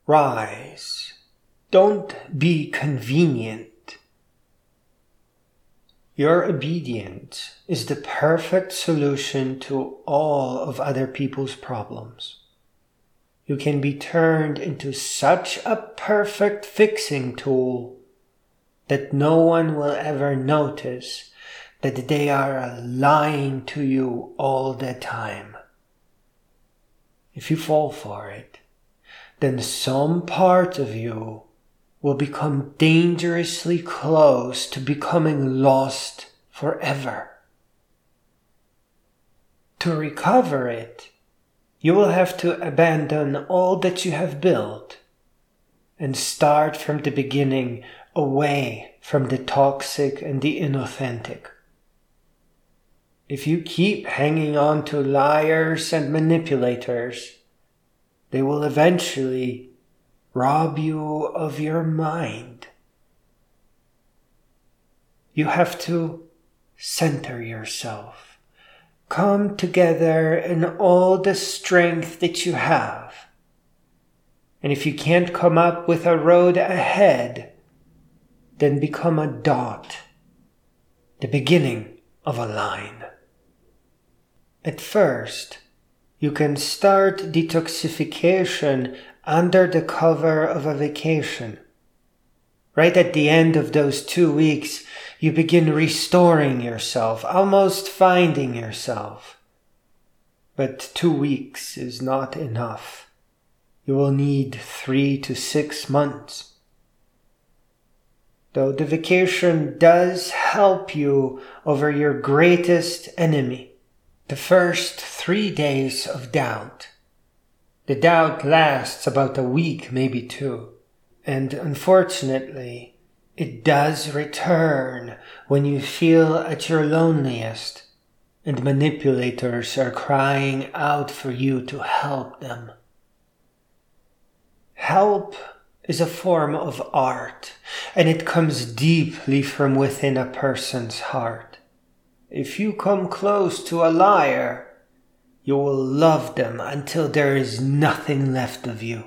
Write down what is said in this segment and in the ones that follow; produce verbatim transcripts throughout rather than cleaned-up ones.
Rise. Don't be convenient. Your obedience is the perfect solution to all of other people's problems. You can be turned into such a perfect fixing tool that no one will ever notice that they are lying to you all the time. If you fall for it, then some part of you will become dangerously close to becoming lost forever. To recover it, you will have to abandon all that you have built and start from the beginning, away from the toxic and the inauthentic. If you keep hanging on to liars and manipulators, they will eventually rob you of your mind. You have to center yourself. Come together in all the strength that you have. And if you can't come up with a road ahead, then become a dot, the beginning of a line. At first, you can start detoxification under the cover of a vacation. Right at the end of those two weeks, you begin restoring yourself, almost finding yourself. But two weeks is not enough. You will need three to six months. Though the vacation does help you over your greatest enemy, the first three days of doubt. The doubt lasts about a week, maybe two. And unfortunately, it does return when you feel at your loneliest and manipulators are crying out for you to help them. Help is a form of art, and it comes deeply from within a person's heart. If you come close to a liar, you will love them until there is nothing left of you.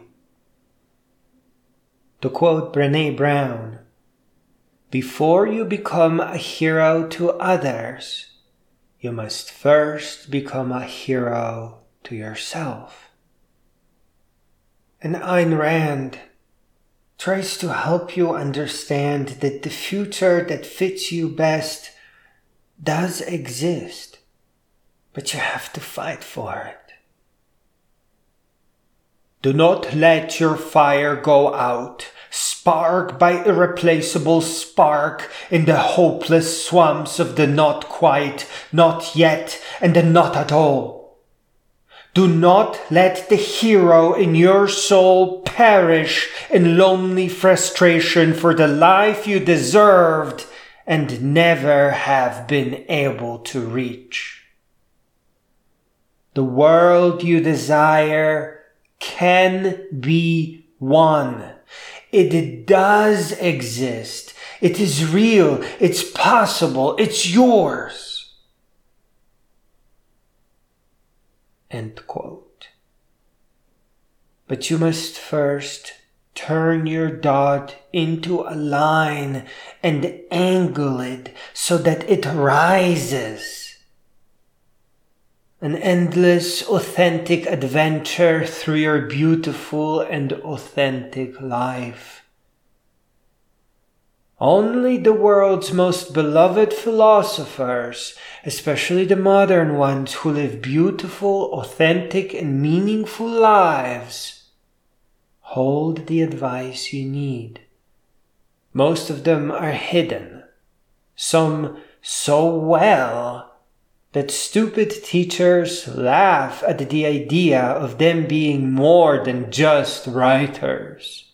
To quote Brené Brown, "Before you become a hero to others, you must first become a hero to yourself." And Ayn Rand tries to help you understand that the future that fits you best does exist, but you have to fight for it. Do not let your fire go out. Spark by irreplaceable spark in the hopeless swamps of the not quite, not yet, and the not at all. Do not let the hero in your soul perish in lonely frustration for the life you deserved and never have been able to reach. The world you desire can be won. It does exist. It is real. It's possible. It's yours. End quote. But you must first turn your dot into a line and angle it so that it rises. An endless, authentic adventure through your beautiful and authentic life. Only the world's most beloved philosophers, especially the modern ones who live beautiful, authentic, and meaningful lives, hold the advice you need. Most of them are hidden, some so well that stupid teachers laugh at the idea of them being more than just writers.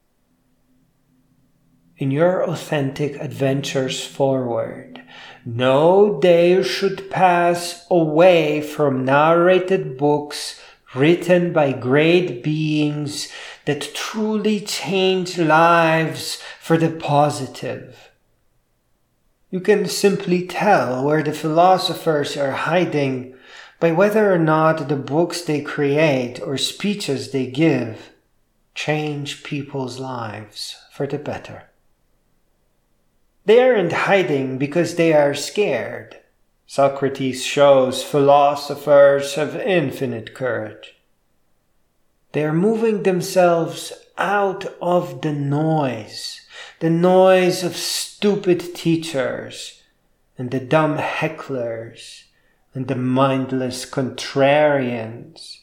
In your authentic adventures forward, no day should pass away from narrated books written by great beings that truly change lives for the positive. You can simply tell where the philosophers are hiding by whether or not the books they create or speeches they give change people's lives for the better. They aren't hiding because they are scared. Socrates shows philosophers have infinite courage. They are moving themselves out of the noise, the noise of stupid teachers and the dumb hecklers and the mindless contrarians.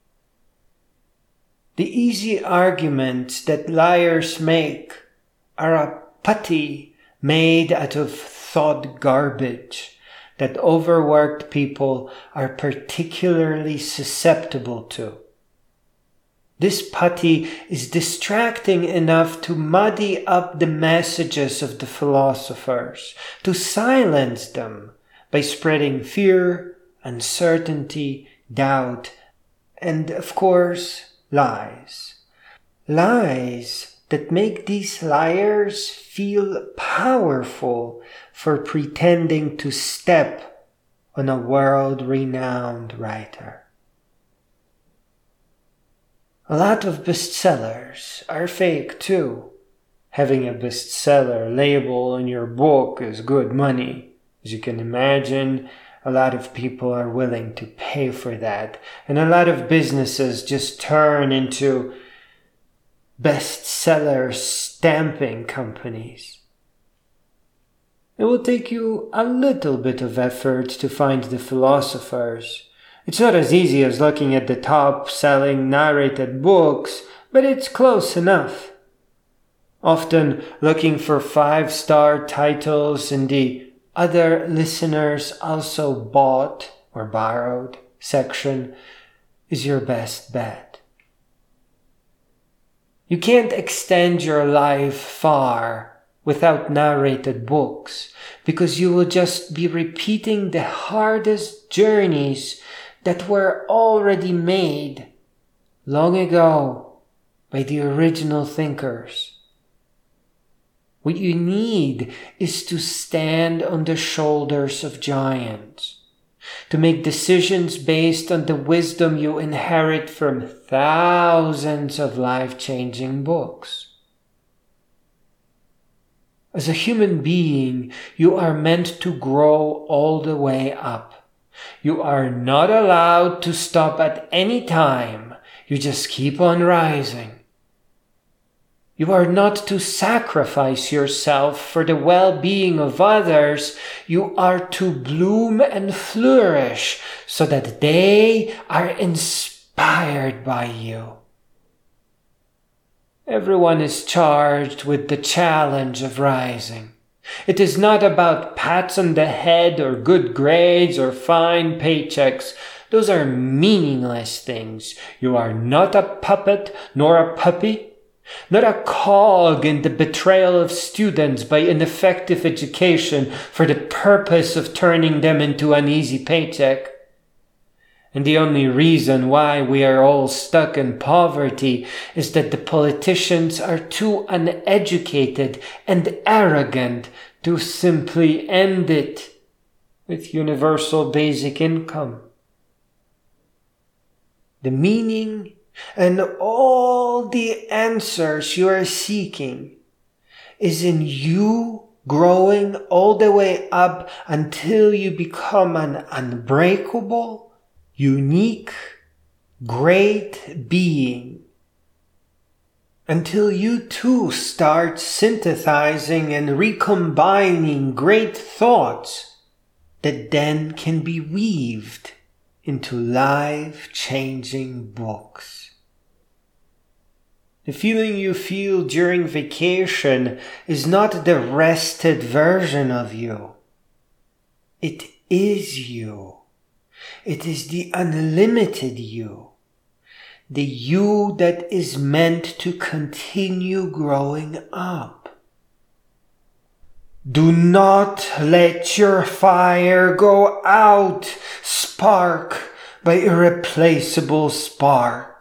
The easy arguments that liars make are a putty made out of thought garbage that overworked people are particularly susceptible to. This putty is distracting enough to muddy up the messages of the philosophers, to silence them by spreading fear, uncertainty, doubt, and, of course, lies. Lies that make these liars feel powerful for pretending to step on a world-renowned writer. A lot of bestsellers are fake too. Having a bestseller label on your book is good money. As you can imagine, a lot of people are willing to pay for that, and a lot of businesses just turn into bestseller stamping companies. It will take you a little bit of effort to find the philosophers. It's not as easy as looking at the top-selling narrated books, but it's close enough. Often looking for five-star titles in the other listeners also bought or borrowed section is your best bet. You can't extend your life far without narrated books, because you will just be repeating the hardest journeys that were already made long ago by the original thinkers. What you need is to stand on the shoulders of giants, to make decisions based on the wisdom you inherit from thousands of life-changing books. As a human being, you are meant to grow all the way up. You are not allowed to stop at any time. You just keep on rising. You are not to sacrifice yourself for the well-being of others. You are to bloom and flourish so that they are inspired by you. Everyone is charged with the challenge of rising. It is not about pats on the head or good grades or fine paychecks. Those are meaningless things. You are not a puppet nor a puppy, not a cog in the betrayal of students by ineffective education for the purpose of turning them into an easy paycheck. And the only reason why we are all stuck in poverty is that the politicians are too uneducated and arrogant to simply end it with universal basic income. The meaning and all the answers you are seeking is in you growing all the way up until you become an unbreakable, unique, great being, until you too start synthesizing and recombining great thoughts that then can be weaved into life-changing books. The feeling you feel during vacation is not the rested version of you. It is you. It is the unlimited you, the you that is meant to continue growing up. Do not let your fire go out. Spark by irreplaceable spark.